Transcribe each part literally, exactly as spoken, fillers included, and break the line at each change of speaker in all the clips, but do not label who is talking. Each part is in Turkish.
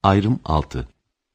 Ayrım altı.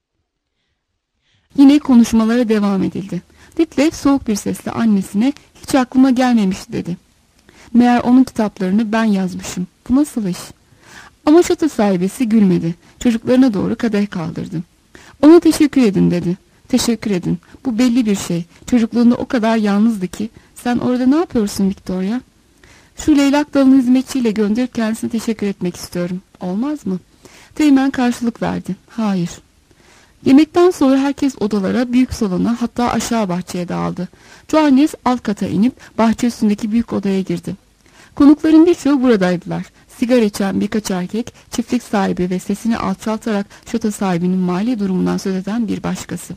Yine konuşmalara devam edildi. Ditlev soğuk bir sesle annesine hiç aklıma gelmemişti dedi. Meğer onun kitaplarını ben yazmışım. Bu nasıl iş? Ama şato sahibesi gülmedi. Çocuklarına doğru kadeh kaldırdı. Ona teşekkür edin dedi. Teşekkür edin. Bu belli bir şey. Çocukluğunda o kadar yalnızdı ki. Sen orada ne yapıyorsun Victoria? Şu leylak dalını hizmetçiyle gönderip kendisine teşekkür etmek istiyorum. Olmaz mı? Teğmen karşılık verdi. Hayır. Yemekten sonra herkes odalara, büyük salona, hatta aşağı bahçeye dağıldı. Johannes alt kata inip bahçe üstündeki büyük odaya girdi. Konukların birçoğu buradaydılar. Sigara içen birkaç erkek, çiftlik sahibi ve sesini alçaltarak şato sahibinin mali durumundan söz eden bir başkası.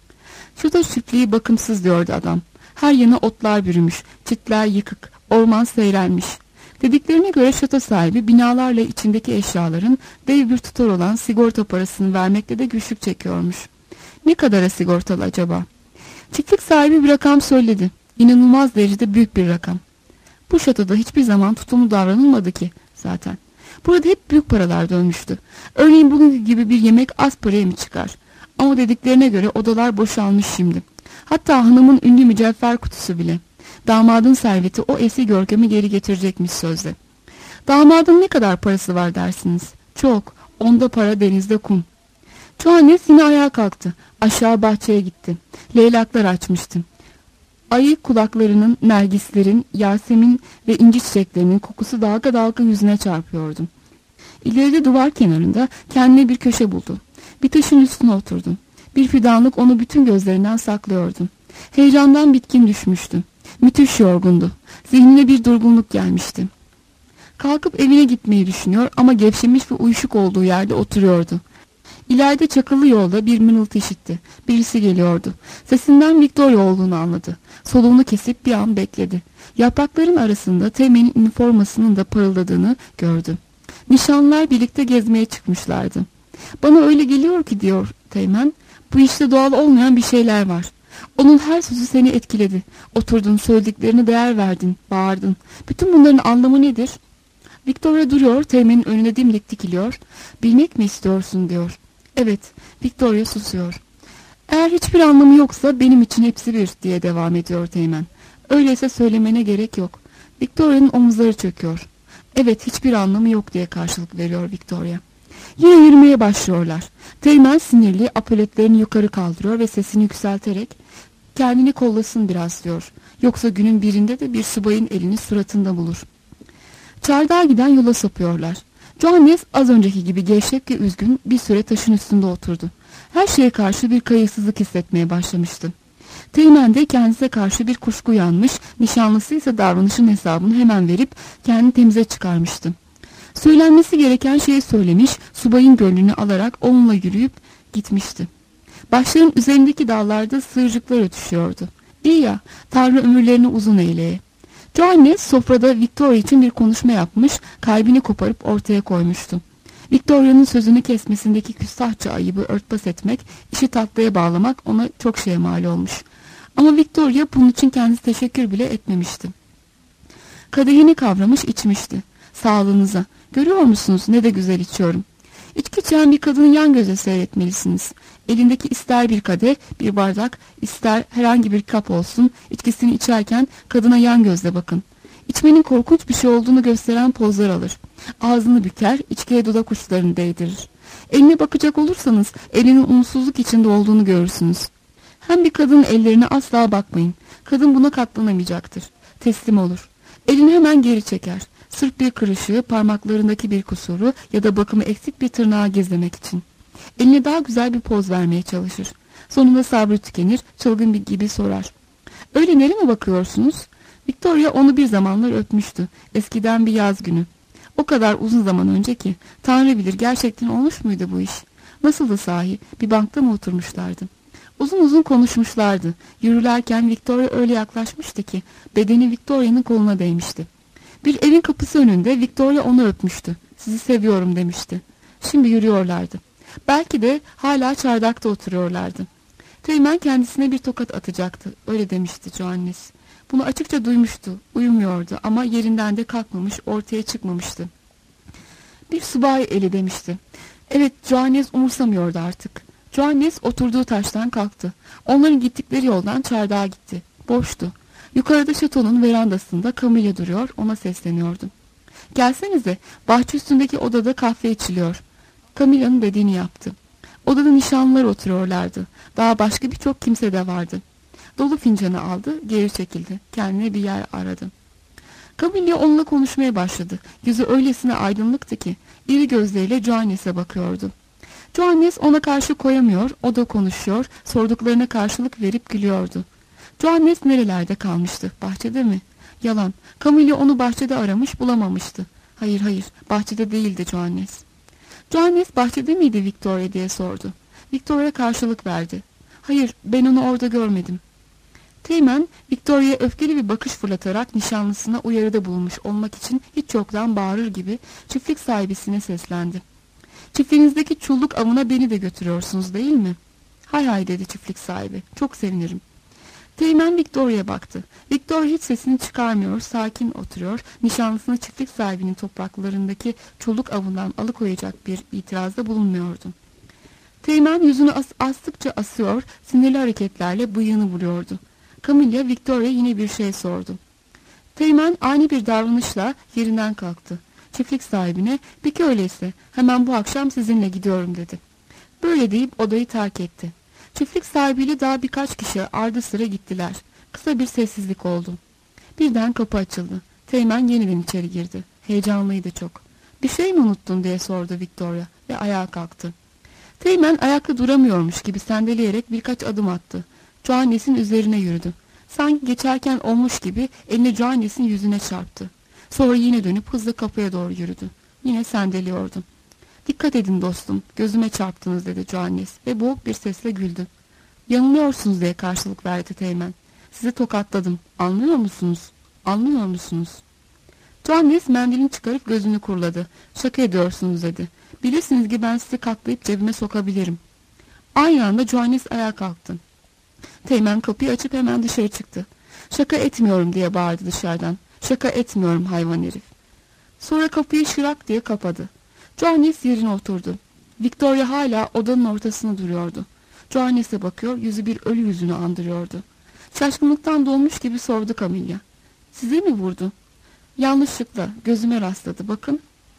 Şato çiftliği bakımsız diyordu adam. Her yana otlar bürümüş, çitler yıkık, orman seyrelmiş. Dediklerine göre şato sahibi binalarla içindeki eşyaların dev bir tutar olan sigorta parasını vermekte de güçlük çekiyormuş. Ne kadara sigortalı acaba? Çiftlik sahibi bir rakam söyledi. İnanılmaz derecede büyük bir rakam. Bu şatoda hiçbir zaman tutumlu davranılmadı ki zaten. Burada hep büyük paralar dönmüştü. Örneğin bugünkü gibi bir yemek az paraya mı çıkar? Ama dediklerine göre odalar boşalmış şimdi. Hatta hanımın ünlü mücevher kutusu bile. Damadın serveti o eski görkemi geri getirecekmiş sözde. Damadın ne kadar parası var dersiniz? Çok. Onda para denizde kum. Johannes yine ayağa kalktı. Aşağı bahçeye gitti. Leylaklar açmıştı. Ayı kulaklarının, nergislerin, yasemin ve inci çiçeklerinin kokusu dalga dalga yüzüne çarpıyordu. İleride duvar kenarında kendine bir köşe buldu. Bir taşın üstüne oturdu. Bir fidanlık onu bütün gözlerinden saklıyordu. Heyecandan bitkin düşmüştü. Müthiş yorgundu. Zihnine bir durgunluk gelmişti. Kalkıp evine gitmeyi düşünüyor ama gevşemiş ve uyuşuk olduğu yerde oturuyordu. İleride çakıllı yolda bir mırıltı işitti. Birisi geliyordu. Sesinden Victoria olduğunu anladı. Soluğunu kesip bir an bekledi. Yaprakların arasında Teğmen'in üniformasının da parıldadığını gördü. Nişanlılar birlikte gezmeye çıkmışlardı. Bana öyle geliyor ki diyor Teğmen. Bu işte doğal olmayan bir şeyler var. Onun her sözü seni etkiledi. Oturdun, söylediklerine değer verdin, bağırdın. Bütün bunların anlamı nedir? Victoria duruyor, Teğmen'in önüne dimdik dikiliyor. Bilmek mi istiyorsun diyor. Evet, Victoria susuyor. Eğer hiçbir anlamı yoksa benim için hepsi bir diye devam ediyor Teğmen. Öyleyse söylemene gerek yok. Victoria'nın omuzları çöküyor. Evet, hiçbir anlamı yok diye karşılık veriyor Victoria. Yine yürümeye başlıyorlar. Teğmen sinirli apoletlerini yukarı kaldırıyor ve sesini yükselterek kendini kollasın biraz diyor. Yoksa günün birinde de bir subayın elini suratında bulur. Çardağa giden yola sapıyorlar. Johannes az önceki gibi gevşek ve üzgün bir süre taşın üstünde oturdu. Her şeye karşı bir kayıtsızlık hissetmeye başlamıştı. Teğmen de kendisine karşı bir kuşku uyanmış, nişanlısı ise davranışın hesabını hemen verip kendini temize çıkarmıştı. Söylenmesi gereken şeyi söylemiş, subayın gönlünü alarak onunla yürüyüp gitmişti. Başların üzerindeki dallarda sığırcıklar ötüşüyordu. İyi ya, Tanrı ömürlerini uzun eyleye. Johannes sofrada Victoria için bir konuşma yapmış, kalbini koparıp ortaya koymuştu. Victoria'nın sözünü kesmesindeki küstahça ayıbı örtbas etmek, işi tatlıya bağlamak ona çok şeye mal olmuş. Ama Victoria bunun için kendisi teşekkür bile etmemişti. Kadehini kavramış içmişti. Sağlığınıza. Görüyor musunuz ne de güzel içiyorum. İçki içen bir kadını yan göze seyretmelisiniz. Elindeki ister bir kadeh, bir bardak, ister herhangi bir kap olsun, içkisini içerken kadına yan gözle bakın. İçmenin korkunç bir şey olduğunu gösteren pozlar alır. Ağzını büker, içkiye dudak uçlarını değdirir. Eline bakacak olursanız elinin umutsuzluk içinde olduğunu görürsünüz. Hem bir kadının ellerine asla bakmayın. Kadın buna katlanamayacaktır. Teslim olur. Elini hemen geri çeker. Sırf bir kırışığı, parmaklarındaki bir kusuru ya da bakımı eksik bir tırnağı gizlemek için. Eline daha güzel bir poz vermeye çalışır. Sonunda sabrı tükenir, çılgın bir gibi sorar. Öyle nereye mi bakıyorsunuz? Victoria onu bir zamanlar öpmüştü. Eskiden bir yaz günü. O kadar uzun zaman önce ki. Tanrı bilir gerçekten olmuş muydu bu iş? Nasıldı sahi? Bir bankta mı oturmuşlardı? Uzun uzun konuşmuşlardı. Yürürlerken Victoria öyle yaklaşmıştı ki bedeni Victoria'nın koluna değmişti. Bir evin kapısı önünde Victoria onu öpmüştü. Sizi seviyorum demişti. Şimdi yürüyorlardı. Belki de hala çardakta oturuyorlardı. Teğmen kendisine bir tokat atacaktı. Öyle demişti Johannes. Bunu açıkça duymuştu. Uyumuyordu ama yerinden de kalkmamış, ortaya çıkmamıştı. Bir subay eli demişti. Evet, Johannes umursamıyordu artık. Johannes oturduğu taştan kalktı. Onların gittikleri yoldan çardağa gitti. Boştu. Yukarıda şatonun verandasında Camilla duruyor, ona sesleniyordu. Gelsenize, bahçe üstündeki odada kahve içiliyor. Camilla'nın dediğini yaptı. Odada nişanlılar oturuyorlardı. Daha başka birçok kimse de vardı. Dolu fincanı aldı, geri çekildi. Kendine bir yer aradı. Camilla onunla konuşmaya başladı. Yüzü öylesine aydınlıktı ki iri gözleriyle Johannes'e bakıyordu. Johannes ona karşı koyamıyor, o da konuşuyor, sorduklarına karşılık verip gülüyordu. Johannes nerelerde kalmıştı? Bahçede mi? Yalan. Camilla onu bahçede aramış, bulamamıştı. Hayır hayır, bahçede değildi Johannes. Johannes bahçede miydi Victoria diye sordu. Victoria karşılık verdi. Hayır, ben onu orada görmedim. Teğmen, Victoria'ya öfkeli bir bakış fırlatarak nişanlısına uyarıda bulunmuş olmak için hiç yoktan bağırır gibi çiftlik sahibisine seslendi. Çiftliğinizdeki çulluk avına beni de götürüyorsunuz değil mi? Hay hay dedi çiftlik sahibi. Çok sevinirim. Teğmen Victoria'ya baktı. Victoria hiç sesini çıkarmıyor, sakin oturuyor. Nişanlısını çiftlik sahibinin topraklarındaki çulluk avından alıkoyacak bir itirazda bulunmuyordu. Teğmen yüzünü as astıkça asıyor, sinirli hareketlerle bıyığını vuruyordu. Camilla Victoria yine bir şey sordu. Teğmen ani bir davranışla yerinden kalktı. Çiftlik sahibine peki öyleyse hemen bu akşam sizinle gidiyorum dedi. Böyle deyip odayı terk etti. Çiftlik sahibiyle daha birkaç kişi ardı sıra gittiler. Kısa bir sessizlik oldu. Birden kapı açıldı. Teğmen yeniden içeri girdi. Heyecanlıydı çok. Bir şey mi unuttun diye sordu Victoria ve ayağa kalktı. Teğmen ayakta duramıyormuş gibi sendeleyerek birkaç adım attı. Johannes'in üzerine yürüdü. Sanki geçerken olmuş gibi elini Johannes'in yüzüne çarptı. Sonra yine dönüp hızla kapıya doğru yürüdü. Yine sendeliyordu. Dikkat edin dostum, gözüme çarptınız dedi Johannes ve boğuk bir sesle güldü. Yanılıyorsunuz diye karşılık verdi Teğmen. Sizi tokatladım, anlıyor musunuz? Anlıyor musunuz? Johannes mendilini çıkarıp gözünü kurladı. Şaka ediyorsunuz dedi. Bilirsiniz ki ben sizi katlayıp cebime sokabilirim. Aynı anda Johannes ayağa kalktı. Teğmen kapıyı açıp hemen dışarı çıktı. Şaka etmiyorum diye bağırdı dışarıdan. Şaka etmiyorum hayvan herif. Sonra kapıyı şırak diye kapadı. Johannes yerine oturdu. Victoria hala odanın ortasında duruyordu. Johannes'e bakıyor, yüzü bir ölü yüzünü andırıyordu. Şaşkınlıktan dolmuş gibi sordu Camilla. Size mi vurdu? Yanlışlıkla gözüme rastladı, bakın.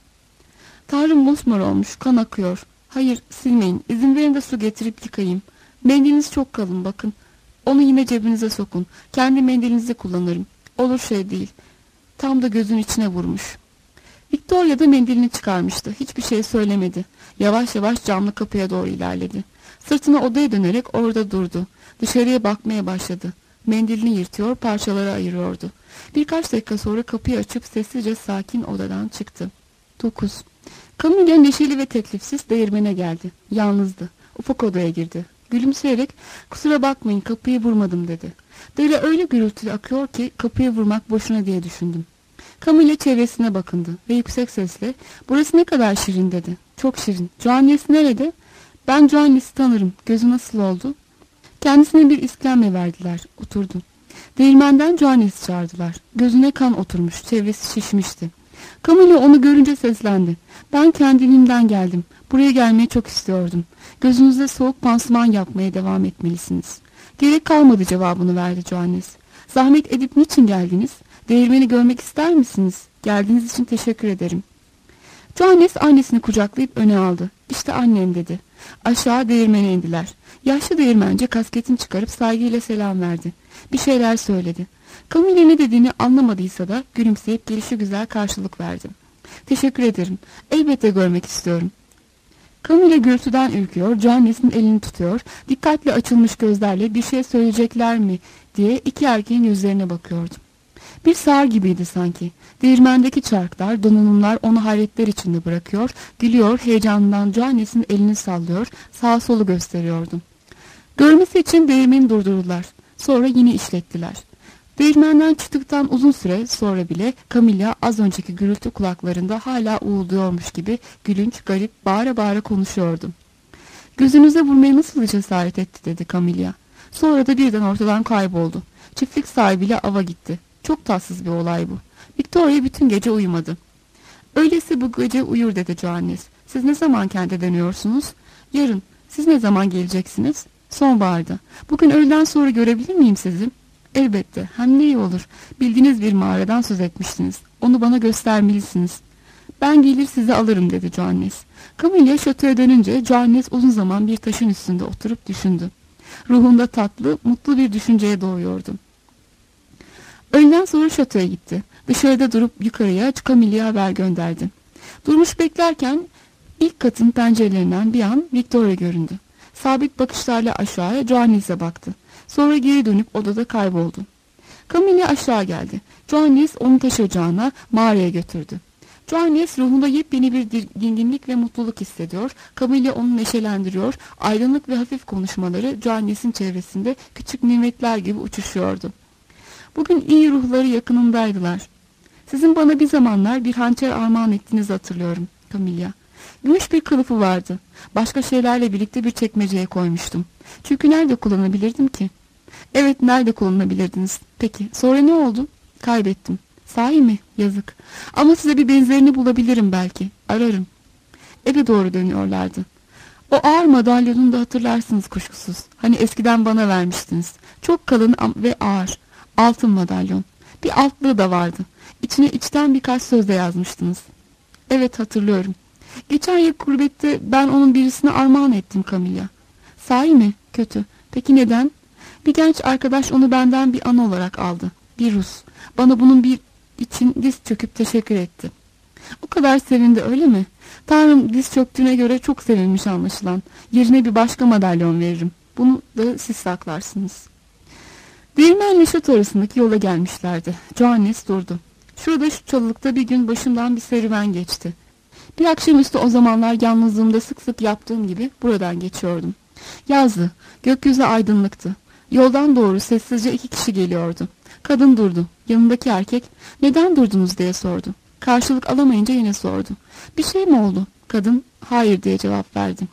Tanrım mosmor olmuş, kan akıyor. Hayır, silmeyin, izin verin de su getirip yıkayayım. Mendiliniz çok kalın, bakın. Onu yine cebinize sokun. Kendi mendilinizi kullanırım. Olur şey değil. Tam da gözün içine vurmuş. Victoria da mendilini çıkarmıştı. Hiçbir şey söylemedi. Yavaş yavaş camlı kapıya doğru ilerledi. Sırtına odaya dönerek orada durdu. Dışarıya bakmaya başladı. Mendilini yırtıyor, parçalara ayırıyordu. Birkaç dakika sonra kapıyı açıp sessizce sakin odadan çıktı. dokuz. Camilla neşeli ve teklifsiz değirmene geldi. Yalnızdı. Ufak odaya girdi. Gülümseyerek kusura bakmayın kapıyı vurmadım dedi. Dere öyle gürültülü akıyor ki kapıyı vurmak boşuna diye düşündüm. Camilla çevresine bakındı ve yüksek sesle burası ne kadar şirin dedi. Çok şirin. Johannes nerede? Ben Johannes'i tanırım. Gözü nasıl oldu? Kendisine bir iskemle verdiler. Oturdu. Değirmenden Johannes'i çağırdılar. Gözüne kan oturmuş. Çevresi şişmişti. Camilla onu görünce seslendi. Ben kendiliğimden geldim. Buraya gelmeyi çok istiyordum. Gözünüzde soğuk pansuman yapmaya devam etmelisiniz. Gerek kalmadı cevabını verdi Johannes. Zahmet edip niçin geldiniz? Değirmeni görmek ister misiniz? Geldiğiniz için teşekkür ederim. Johannes annesini kucaklayıp öne aldı. İşte annem dedi. Aşağı değirmene indiler. Yaşlı değirmenci kasketini çıkarıp saygıyla selam verdi. Bir şeyler söyledi. Camilla ne dediğini anlamadıysa da gülümseyip gelişigüzel karşılık verdi. Teşekkür ederim. Elbette görmek istiyorum. Camilla gürültüden ürküyor, Johannes'in elini tutuyor, dikkatle açılmış gözlerle bir şey söyleyecekler mi diye iki erkeğin yüzlerine bakıyordu. Bir sağır gibiydi sanki. Değirmendeki çarklar, donanımlar onu hayretler içinde bırakıyor, gülüyor, heyecanından Johannes'in elini sallıyor, sağa solu gösteriyordu. Görmesi için değirmeni durdurdular. Sonra yine işlettiler. Değirmenden çıktıktan uzun süre sonra bile Camilla az önceki gürültü kulaklarında hala uğulduyormuş gibi gülünç, garip, bağıra bağıra konuşuyordu. Gözünüze vurmaya nasıl cesaret etti dedi Camilla. Sonra da birden ortadan kayboldu. Çiftlik sahibiyle ava gitti. Çok tatsız bir olay bu. Victoria bütün gece uyumadı. Öyleyse bu gece uyur dedi Johannes. Siz ne zaman kente dönüyorsunuz? Yarın. Siz ne zaman geleceksiniz? Sonbaharda. Bugün öğleden sonra görebilir miyim sizi? Elbette. Hem ne iyi olur. Bildiğiniz bir mağaradan söz etmiştiniz. Onu bana göstermelisiniz. Ben gelir sizi alırım dedi Johannes. Camilla şatoya dönünce Johannes uzun zaman bir taşın üstünde oturup düşündü. Ruhunda tatlı, mutlu bir düşünceye doğuyordu. Öğleden sonra şatoya gitti. Dışarıda durup yukarıya Camilla'ya haber gönderdi. Durmuş beklerken ilk katın pencerelerinden bir an Victoria göründü. Sabit bakışlarla aşağıya Johannes'e baktı. Sonra geri dönüp odada kayboldu. Camilla aşağı geldi. Johannes onu taş ocağına, mağaraya götürdü. Johannes ruhunda yepyeni bir dinginlik ve mutluluk hissediyor. Camilla onu neşelendiriyor. Aydınlık ve hafif konuşmaları Johannes'in çevresinde küçük nimetler gibi uçuşuyordu. Bugün iyi ruhları yakınındaydılar. Sizin bana bir zamanlar bir hançer armağan ettiğinizi hatırlıyorum Camilla. Gümüş bir kılıfı vardı. Başka şeylerle birlikte bir çekmeceye koymuştum. Çünkü nerede kullanabilirdim ki? Evet, nerede kullanabilirdiniz? Peki, sonra ne oldu? Kaybettim. Sahi mi? Yazık. Ama size bir benzerini bulabilirim belki. Ararım. Eve doğru dönüyorlardı. O ağır madalyonunu da hatırlarsınız kuşkusuz. Hani eskiden bana vermiştiniz. Çok kalın ve ağır. Altın madalyon. Bir altlığı da vardı. İçine içten birkaç söz de yazmıştınız. Evet, hatırlıyorum. Geçen yıl gurbette ben onun birisine armağan ettim Camilla. Sahi mi? Kötü. Peki neden? Bir genç arkadaş onu benden bir an olarak aldı. Bir Rus. Bana bunun bir için diz çöküp teşekkür etti. O kadar sevindi, öyle mi? Tanrım diz çöktüğüne göre çok sevinmiş anlaşılan. Yerine bir başka madalyon veririm. Bunu da siz saklarsınız. Değirmenle şato arasındaki yola gelmişlerdi. Johannes durdu. Şurada şu çalılıkta bir gün başımdan bir serüven geçti. Bir akşamüstü o zamanlar yalnızlığımda sık sık yaptığım gibi buradan geçiyordum. Yazdı. Gökyüzü aydınlıktı. Yoldan doğru sessizce iki kişi geliyordu. Kadın durdu. Yanındaki erkek neden durdunuz diye sordu. Karşılık alamayınca yine sordu. Bir şey mi oldu? Kadın hayır diye cevap verdi.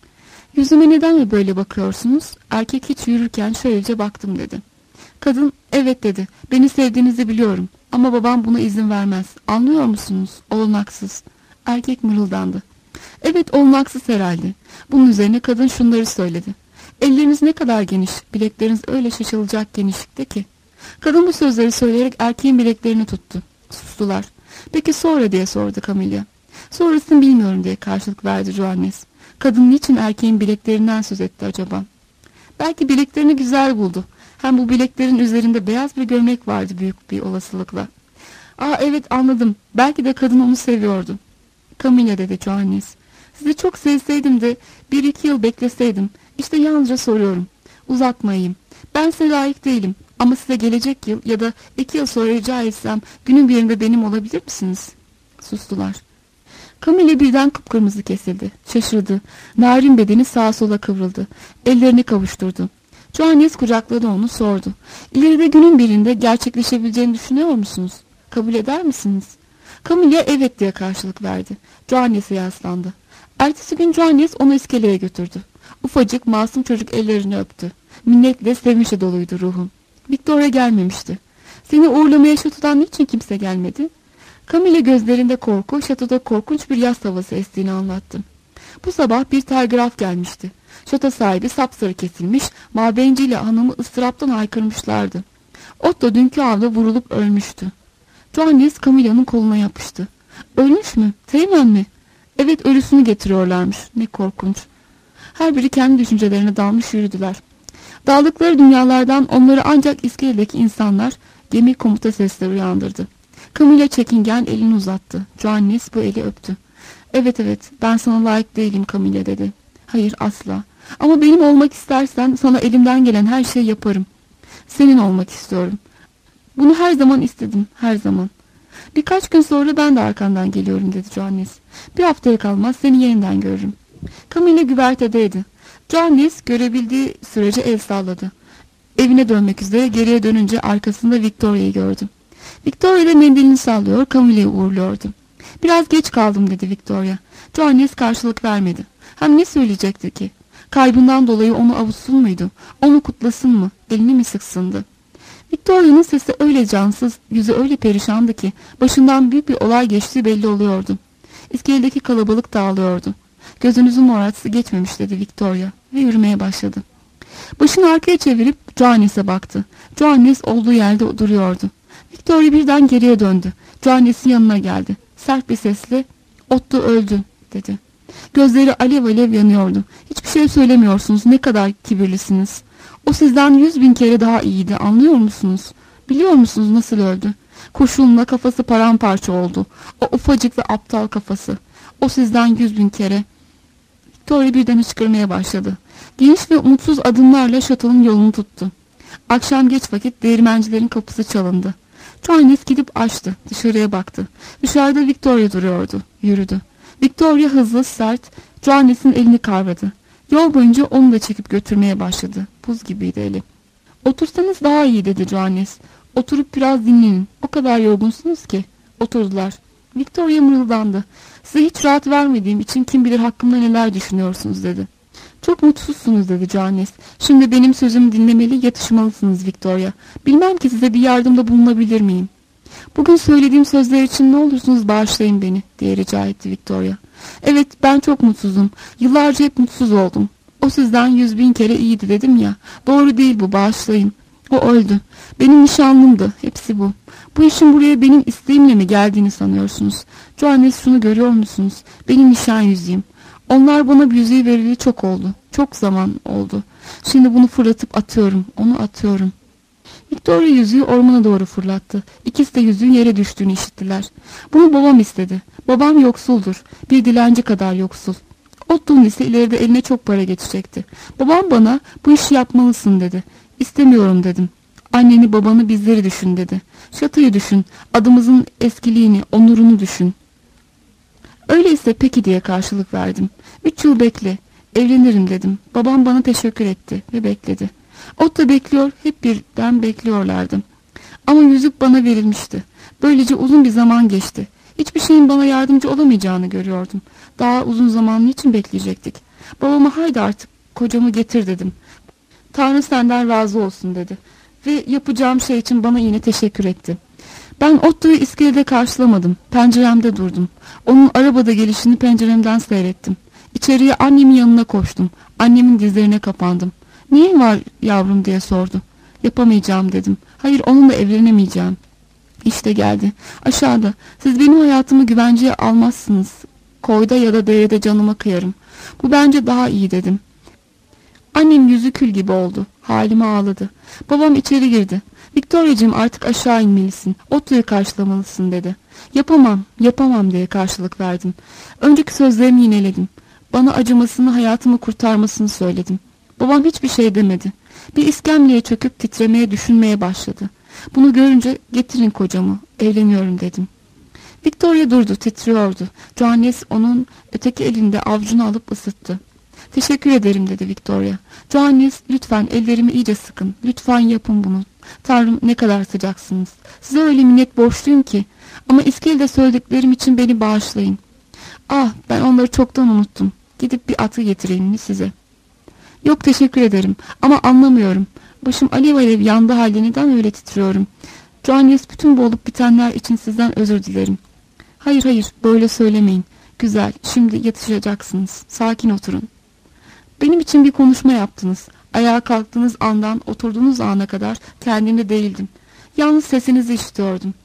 Yüzüme neden mi böyle bakıyorsunuz? Erkek hiç yürürken şöylece baktım dedi. Kadın evet dedi. Beni sevdiğinizi biliyorum. Ama babam buna izin vermez. Anlıyor musunuz? Olanaksız. Erkek mırıldandı. Evet, olanaksız herhalde. Bunun üzerine kadın şunları söyledi. Elleriniz ne kadar geniş. Bilekleriniz öyle şaşılacak genişlikte ki. Kadın bu sözleri söyleyerek erkeğin bileklerini tuttu. Sustular. Peki sonra diye sordu Camilla. Sonrasını bilmiyorum diye karşılık verdi Johannes. Kadın niçin erkeğin bileklerinden söz etti acaba? Belki bileklerini güzel buldu. Hem bu bileklerin üzerinde beyaz bir gömlek vardı büyük bir olasılıkla. Aa evet, anladım. Belki de kadın onu seviyordu. Camilla dedi Johannes. Sizi çok sevseydim de bir iki yıl bekleseydim. İşte yalnızca soruyorum. Uzatmayayım. Ben size layık değilim. Ama size gelecek yıl ya da iki yıl sonra rica etsem günün birinde benim olabilir misiniz? Sustular. Camilla birden kıpkırmızı kesildi. Şaşırdı. Narin bedeni sağa sola kıvrıldı. Ellerini kavuşturdu. Johannes kucakladı onu, sordu. İleride günün birinde gerçekleşebileceğini düşünüyor musunuz? Kabul eder misiniz? Camilla evet diye karşılık verdi. Johannes'e yaslandı. Ertesi gün Johannes onu iskeleye götürdü. Ufacık masum çocuk ellerini öptü. Minnetle sevinçle doluydu ruhum. Victoria gelmemişti. Seni uğurlamaya şatodan niçin kimse gelmedi? Camilla gözlerinde korku, şatoda korkunç bir yaz havası estiğini anlattı. Bu sabah bir telgraf gelmişti. Şato sahibi sapsarı kesilmiş, Mabenci ile hanımı ıstıraptan haykırmışlardı. Otto dünkü avda vurulup ölmüştü. Johannes Camilla'nın koluna yapıştı. Ölmüş mü? Teğmen mi? Evet, ölüsünü getiriyorlarmış. Ne korkunç. Her biri kendi düşüncelerine dalmış yürüdüler. Daldıkları dünyalardan onları ancak iskeledeki insanlar, gemi komuta sesleri uyandırdı. Camilla çekingen elini uzattı. Johannes bu eli öptü. Evet evet, ben sana layık değilim Camilla dedi. Hayır, asla. Ama benim olmak istersen sana elimden gelen her şeyi yaparım. Senin olmak istiyorum. Bunu her zaman istedim, her zaman. Birkaç gün sonra ben de arkandan geliyorum dedi Johannes. Bir haftaya kalmaz seni yeniden görürüm. Camilla güvertedeydi. Johannes görebildiği sürece el salladı. Evine dönmek üzere geriye dönünce arkasında Victoria'yı gördü. Victoria ile mendilini sallıyor, Camilla'yı uğurluyordu. Biraz geç kaldım dedi Victoria. Johannes karşılık vermedi. Hem ne söyleyecekti ki? Kaybından dolayı onu avutsun muydu? Onu kutlasın mı? Elini mi sıksındı? Victoria'nın sesi öyle cansız, yüzü öyle perişandı ki başından büyük bir olay geçtiği belli oluyordu. İskeledeki kalabalık dağılıyordu. Gözünüzün morartısı geçmemiş dedi Victoria ve yürümeye başladı. Başını arkaya çevirip Johannes'e baktı. Johannes olduğu yerde duruyordu. Victoria birden geriye döndü. Johannes'in yanına geldi. Sert bir sesle "Otto öldü" dedi. Gözleri alev alev yanıyordu. "Hiçbir şey söylemiyorsunuz. Ne kadar kibirlisiniz. O sizden yüz bin kere daha iyiydi. Anlıyor musunuz? Biliyor musunuz nasıl öldü? Kurşunla kafası paramparça oldu. O ufacık ve aptal kafası. O sizden yüz bin kere." Victoria birden hıçkırmaya başladı. Geniş ve umutsuz adımlarla şatonun yolunu tuttu. Akşam geç vakit değirmencilerin kapısı çalındı. Johannes gidip açtı. Dışarıya baktı. Dışarıda Victoria duruyordu. Yürüdü. Victoria hızlı, sert, Johannes'in elini kavradı. Yol boyunca onu da çekip götürmeye başladı. Buz gibiydi eli. "Otursanız daha iyi" dedi Johannes. "Oturup biraz dinlenin. O kadar yorgunsunuz ki." Oturdular. Victoria mırıldandı. "Size hiç rahat vermediğim için kim bilir hakkımda neler düşünüyorsunuz" dedi. "Çok mutsuzsunuz" dedi Johannes. "Şimdi benim sözümü dinlemeli, yatışmalısınız Victoria. Bilmem ki size bir yardımda bulunabilir miyim?" "Bugün söylediğim sözler için ne olursunuz bağışlayın beni" diye rica etti Victoria. "Evet, ben çok mutsuzum. Yıllarca hep mutsuz oldum. O sizden yüz bin kere iyiydi dedim ya. Doğru değil bu, bağışlayın. O öldü. Benim nişanlımdı. Hepsi bu. Bu işin buraya benim isteğimle mi geldiğini sanıyorsunuz? Johannes, şunu görüyor musunuz? Benim nişan yüzüğüm. Onlar bana bir yüzüğü verili çok oldu. Çok zaman oldu. Şimdi bunu fırlatıp atıyorum. Onu atıyorum." Victoria yüzüğü ormana doğru fırlattı. İkisi de yüzüğün yere düştüğünü işittiler. "Bunu babam istedi. Babam yoksuldur. Bir dilenci kadar yoksul. Otto'nun ise ileride eline çok para geçecekti. Babam bana bu işi yapmalısın dedi. İstemiyorum dedim. Anneni, babanı, bizleri düşün dedi. Şatoyu düşün. Adımızın eskiliğini, onurunu düşün. Öyleyse peki diye karşılık verdim. Üç yıl bekle. Evlenirim dedim. Babam bana teşekkür etti ve bekledi. Otto bekliyor, hep birden bekliyorlardı. Ama yüzük bana verilmişti. Böylece uzun bir zaman geçti. Hiçbir şeyin bana yardımcı olamayacağını görüyordum. Daha uzun zaman niçin bekleyecektik? Babama haydi artık kocamı getir dedim. Tanrı senden razı olsun dedi. Ve yapacağım şey için bana yine teşekkür etti. Ben Otto'yu iskelede karşılamadım. Penceremde durdum. Onun arabada gelişini penceremden seyrettim. İçeriye annemin yanına koştum. Annemin dizlerine kapandım. "Neyin var yavrum?" diye sordu. "Yapamayacağım" dedim. "Hayır, onunla evlenemeyeceğim." İşte geldi. Aşağıda. "Siz benim hayatımı güvenceye almazsınız. Koyda ya da derede canıma kıyarım. Bu bence daha iyi" dedim. Annem yüzü kül gibi oldu. Halime ağladı. Babam içeri girdi. "Victoria'cığım, artık aşağı inmelisin. Otto'yu karşılamalısın" dedi. "Yapamam, yapamam" diye karşılık verdim. Önceki sözlerimi yineledim. Bana acımasını, hayatımı kurtarmasını söyledim. Babam hiçbir şey demedi. Bir iskemleye çöküp titremeye, düşünmeye başladı. Bunu görünce "Getirin kocamı, evleniyorum" dedim. Victoria durdu, titriyordu. Johannes onun öteki elinde avucunu alıp ısıttı. "Teşekkür ederim" dedi Victoria. "Johannes, lütfen ellerimi iyice sıkın. Lütfen yapın bunu. Tanrım, ne kadar sıcaksınız. Size öyle minnet borçluyum ki. Ama iskelede söylediklerim için beni bağışlayın. Ah, ben onları çoktan unuttum. Gidip bir atı getireyim mi size?" "Yok, teşekkür ederim. Ama anlamıyorum. Başım alev alev yandı halde neden öyle titriyorum? Johannes, bütün bu olup bitenler için sizden özür dilerim." "Hayır hayır, böyle söylemeyin. Güzel, şimdi yatışacaksınız. Sakin oturun. Benim için bir konuşma yaptınız. Ayağa kalktığınız andan oturduğunuz ana kadar kendimde değildim. Yalnız sesinizi işitiyordum.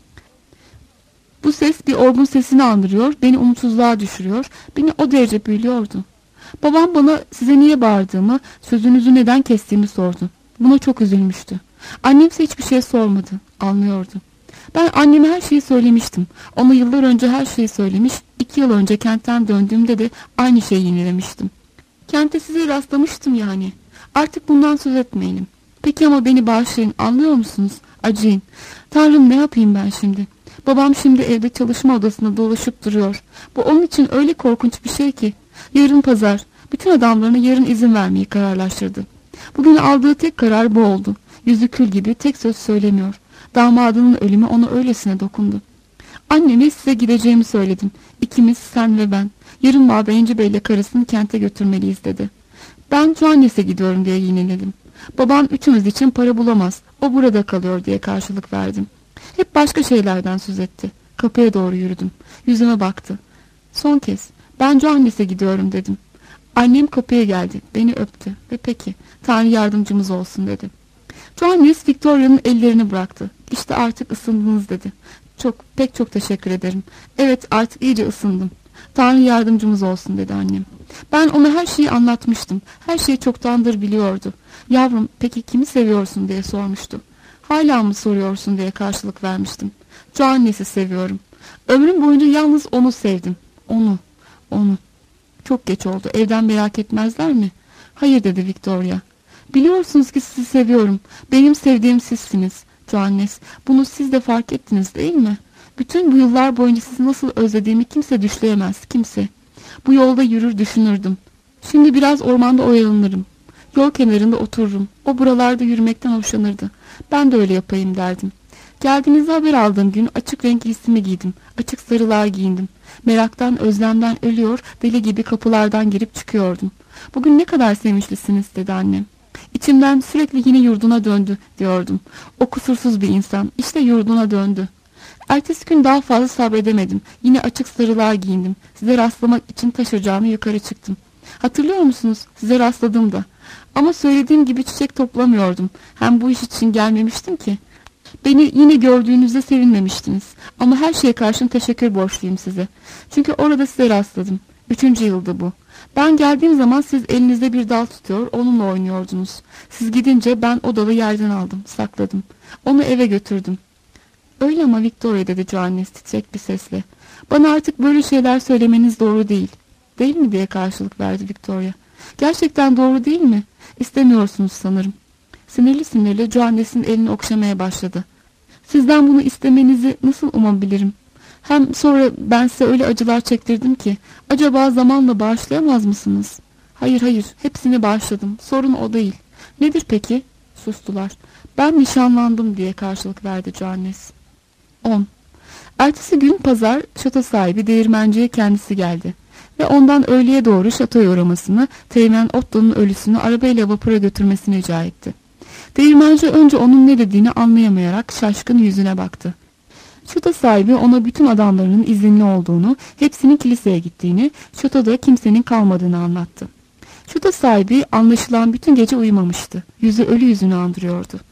Bu ses bir orgun sesini andırıyor, beni umutsuzluğa düşürüyor, beni o derece büyülüyordu. Babam bana size niye bağırdığımı, sözünüzü neden kestiğimi sordu. Buna çok üzülmüştü. Annemse hiçbir şey sormadı, anlıyordu. Ben anneme her şeyi söylemiştim. Ona yıllar önce her şeyi söylemiş, iki yıl önce kentten döndüğümde de aynı şeyi yinelemiştim. Kente size rastlamıştım yani. Artık bundan söz etmeyelim. Peki ama beni bağışlayın, anlıyor musunuz? Acıyın. Tanrım, ne yapayım ben şimdi? Babam şimdi evde çalışma odasında dolaşıp duruyor. Bu onun için öyle korkunç bir şey ki. Yarın pazar. Bütün adamlarına yarın izin vermeyi kararlaştırdı. Bugün aldığı tek karar bu oldu. Yüzü kül gibi, tek söz söylemiyor. Damadının ölümü ona öylesine dokundu. Anneme size gideceğimi söyledim. İkimiz, sen ve ben. Yarın Mabeyinci Bey'le karısını kente götürmeliyiz dedi. Ben Johannes'e gidiyorum diye yineledim. Babam üçümüz için para bulamaz. O burada kalıyor diye karşılık verdim. Hep başka şeylerden söz etti. Kapıya doğru yürüdüm. Yüzüme baktı. Son kez, ben Johannes'e gidiyorum dedim. Annem kapıya geldi, beni öptü ve peki, Tanrı yardımcımız olsun dedi. Johannes Victoria'nın ellerini bıraktı. İşte artık ısındınız dedi. Çok, pek çok teşekkür ederim. Evet, artık iyice ısındım. Tanrı yardımcımız olsun dedi annem. Ben ona her şeyi anlatmıştım. Her şeyi çoktandır biliyordu. Yavrum, peki kimi seviyorsun diye sormuştu. Hala mı soruyorsun diye karşılık vermiştim. Johannes'i seviyorum. Ömrüm boyunca yalnız onu sevdim. Onu, onu. Çok geç oldu. Evden merak etmezler mi? Hayır dedi Victoria. Biliyorsunuz ki sizi seviyorum. Benim sevdiğim sizsiniz. Johannes, bunu siz de fark ettiniz değil mi? Bütün bu yıllar boyunca sizi nasıl özlediğimi kimse düşleyemez, kimse. Bu yolda yürür düşünürdüm. Şimdi biraz ormanda oyalanırım. Yol kenarında otururum. O buralarda yürümekten hoşlanırdı. Ben de öyle yapayım derdim. Geldiğinizde haber aldığım gün açık renk giysimi giydim. Açık sarılığa giyindim. Meraktan, özlemden ölüyor, deli gibi kapılardan girip çıkıyordum. Bugün ne kadar sevinçlisiniz dedi annem. İçimden sürekli yine yurduna döndü diyordum. O kusursuz bir insan. İşte yurduna döndü. Ertesi gün daha fazla sabredemedim. Yine açık sarılığa giyindim. Size rastlamak için taş ocağına yukarı çıktım. Hatırlıyor musunuz? Size rastladım da. Ama söylediğim gibi çiçek toplamıyordum. Hem bu iş için gelmemiştim ki. Beni yine gördüğünüzde sevinmemiştiniz. Ama her şeye karşın teşekkür borçluyum size. Çünkü orada size rastladım. Üçüncü yıldı bu. Ben geldiğim zaman siz elinizde bir dal tutuyor, onunla oynuyordunuz. Siz gidince ben o dalı yerden aldım, sakladım. Onu eve götürdüm. Öyle ama Victoria dedi Johannes titrek bir sesle. Bana artık böyle şeyler söylemeniz doğru değil. Değil mi diye karşılık verdi Victoria. Gerçekten doğru değil mi? İstemiyorsunuz sanırım. Sinirli sinirli Johannes'in elini okşamaya başladı. Sizden bunu istemenizi nasıl umabilirim? Hem sonra ben size öyle acılar çektirdim ki, acaba zamanla bağışlayamaz mısınız? Hayır hayır, hepsini bağışladım. Sorun o değil. Nedir peki? Sustular. Ben nişanlandım diye karşılık verdi Johannes. on. Ertesi gün pazar şato sahibi değirmenciye kendisi geldi. Ve ondan öğleye doğru şatoya uğramasını, Teğmen Otto'nun ölüsünü arabayla vapura götürmesini rica etti. Değirmenci önce onun ne dediğini anlayamayarak şaşkın yüzüne baktı. Şato sahibi ona bütün adamlarının izinli olduğunu, hepsinin kiliseye gittiğini, şatoda kimsenin kalmadığını anlattı. Şato sahibi anlaşılan bütün gece uyumamıştı. Yüzü ölü yüzünü andırıyordu.